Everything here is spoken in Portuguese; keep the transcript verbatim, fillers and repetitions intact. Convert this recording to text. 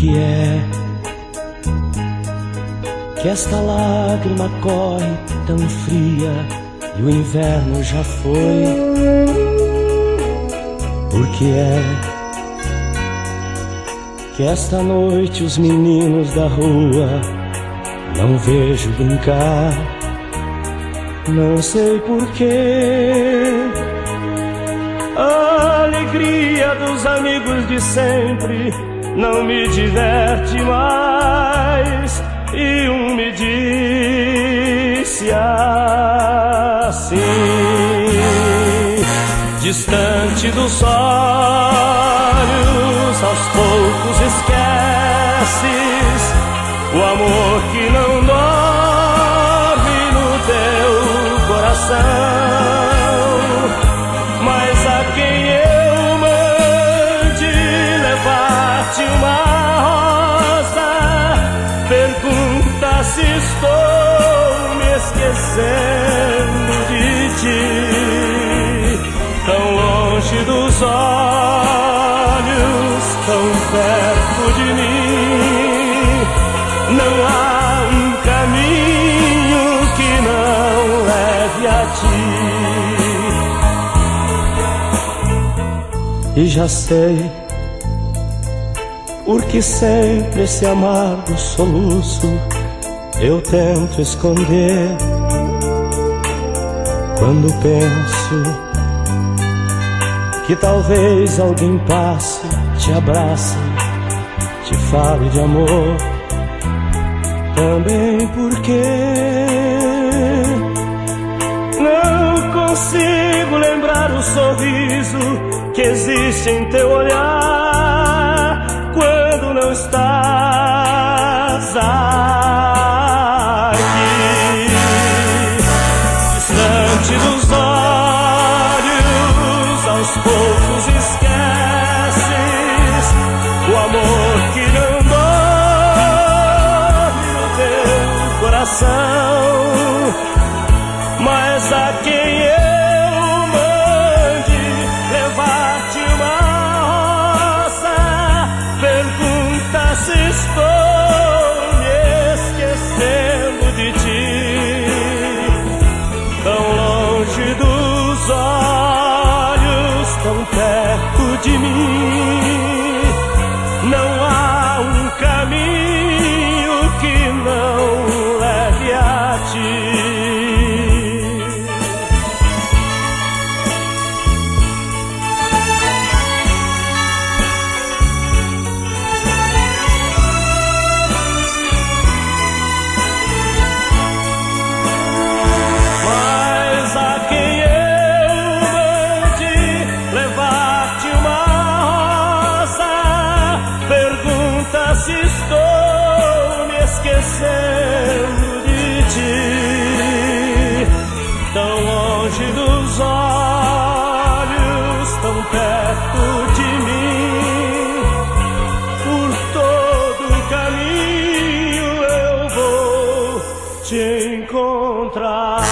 que é que esta lágrima corre tão fria e o inverno já foi? Por que é que esta noite os meninos da rua não vejo brincar? Não sei por quê. A alegria dos amigos de sempre não me diverte mais. E um me disse assim: distante dos olhos, aos poucos esqueces o amor que não dorme no teu coração. Mas a quem eu mande levar-te uma pergunta se estou me esquecendo de ti. Tão longe dos olhos, tão perto de mim, não há um caminho que não leve a ti. E já sei porque sempre esse amargo soluço eu tento esconder. Quando penso que talvez alguém passe, te abrace, te fale de amor. Também porque não consigo lembrar o sorriso que existe em teu olhar quando não estás aqui. Distante dos olhos, aos poucos esqueces o amor que não dorme no teu coração. Mas a quem eu mande levar-te uma rosa, pergunta se estou me esquecendo de ti. Tão longe dos olhos, tão perto de mim, não há um caminho que não leve a ti. Se estou me esquecendo de ti, tão longe dos olhos, tão perto de mim, por todo o caminho eu vou te encontrar.